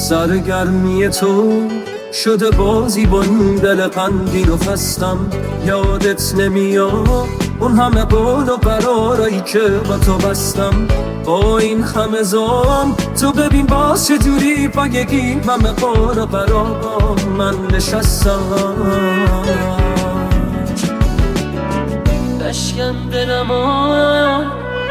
سرگرمی تو شده بازی با این دل غمگین و خستم. یادت نمیاد اون همه قول و قرارایی که با تو بستم. با این همه زام تو ببین باز چجوری پای این همه قول و قرار من نشستم. بشکن دلمو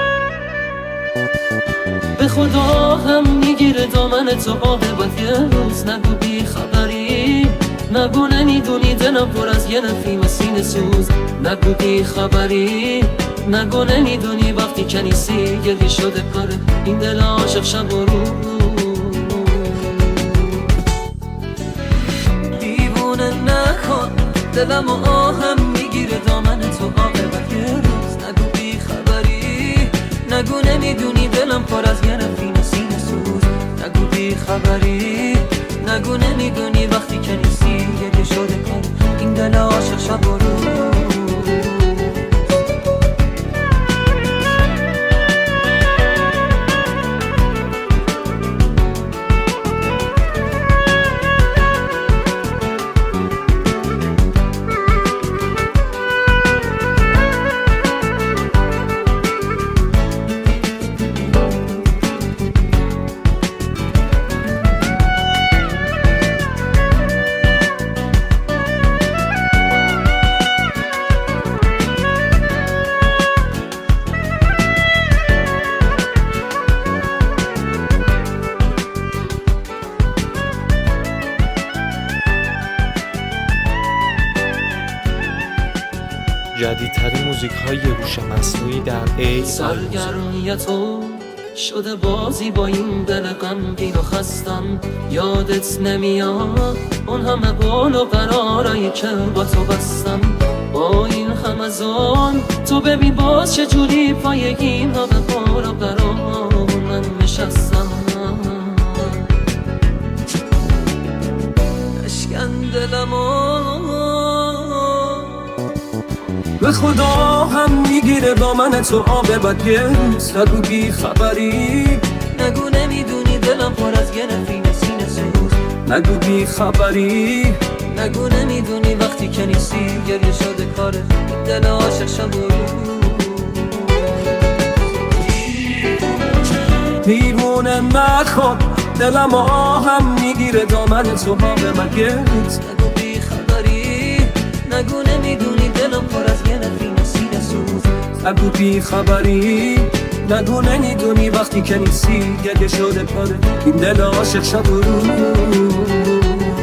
به خدا هم میگیره دامن تو عاقبت یه روز. نگو بی خبری، نگو نمیدونی دلم پر از یه نفیم سینه سوز. نگو بی خبری، نگو نمیدونی وقتی که نیستی گلی شده کار این دل عاشق شب و روز. دیوونه نکن دلم و آهم میگیره دامن تو عاقبت یه روز. نگو بی خبری، نگو نمیدونی دلم پر از یه نفیم سینه سوز. نگو بی خبری، نگو نمیدونی وقتی که نیستی گلی شده کار این دل عاشق شب و روز. جدیدترین موزیک های هوش مصنوعی در AI. سرگرمی تو شده بازی با این دل غمگین و خستم. یادت نمیاد اون همه قول و قرارایی که با تو بستم. با این همه ظلم تو ببین باز چجوری پای این همه قول و قرار من نشستم. اشکن دلمو به خدا هم میگیره دامن تو عاقبت یه روز. نگو بی خبری، نگو نمیدونی دلم پر از یه نفیم سینه سوز. نگو بی خبری، نگو نمیدونی وقتی که نیستی گریه شده کار دل عاشق شب و روز. دیوونه نکن دلم آهم میگیره دامن تو عاقبت یه روز. نگو بی خبری، نگو نمیدونی دلم پر از یه نفیم سینه سوز. نگو بی خبری، نگو نمیدونی وقتی که نیستی گریه شده کار این دل عاشق شب و روز.